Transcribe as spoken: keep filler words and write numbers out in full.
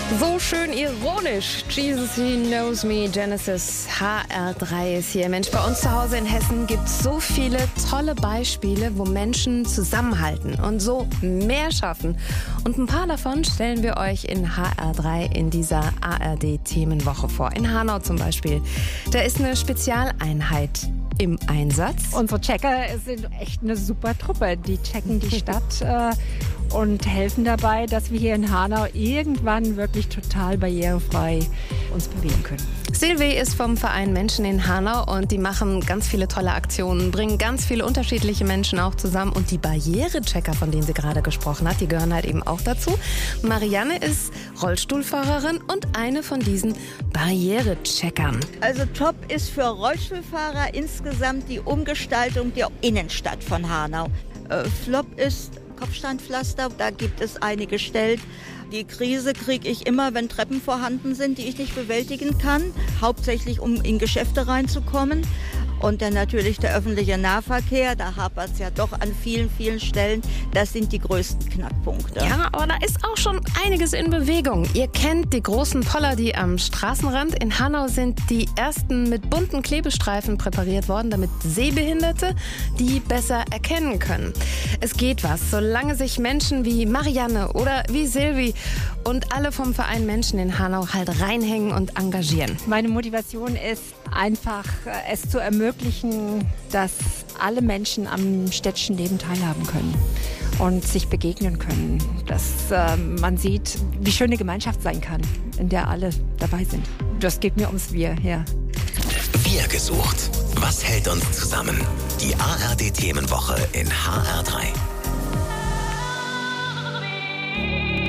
So schön ironisch. Jesus, He Knows Me, Genesis, H R drei ist hier. Mensch, bei uns zu Hause in Hessen gibt es so viele tolle Beispiele, wo Menschen zusammenhalten und so mehr schaffen. Und ein paar davon stellen wir euch in H R drei in dieser A R D-Themenwoche vor. In Hanau zum Beispiel. Da ist eine Spezialeinheit im Einsatz. Unsere Checker sind echt eine super Truppe. Die checken die Stadt äh, und helfen dabei, dass wir hier in Hanau irgendwann wirklich total barrierefrei uns bewegen können. Silvi ist vom Verein Menschen in Hanau und die machen ganz viele tolle Aktionen, bringen ganz viele unterschiedliche Menschen auch zusammen. Und die Barrierechecker, von denen sie gerade gesprochen hat, die gehören halt eben auch dazu. Marianne ist Rollstuhlfahrerin und eine von diesen Barrierecheckern. Also top ist für Rollstuhlfahrer insgesamt die Umgestaltung der Innenstadt von Hanau. Äh, Flop ist Kopfsteinpflaster, da gibt es einige Stellen. Die Krise kriege ich immer, wenn Treppen vorhanden sind, die ich nicht bewältigen kann. Hauptsächlich, um in Geschäfte reinzukommen. Und dann natürlich der öffentliche Nahverkehr. Da hapert es ja doch an vielen, vielen Stellen. Das sind die größten Knackpunkte. Ja, aber da ist auch schon einiges in Bewegung. Ihr kennt die großen Poller, die am Straßenrand. In Hanau sind die ersten mit bunten Klebestreifen präpariert worden, damit Sehbehinderte die besser erkennen können. Es geht was, solange sich Menschen wie Marianne oder wie Silvi und alle vom Verein Menschen in Hanau halt reinhängen und engagieren. Meine Motivation ist einfach, es zu ermöglichen, dass alle Menschen am städtischen Leben teilhaben können und sich begegnen können. Dass äh, man sieht, wie schön eine Gemeinschaft sein kann, in der alle dabei sind. Das geht mir ums Wir, ja. Wir gesucht. Was hält uns zusammen? Die A R D-Themenwoche in H R drei.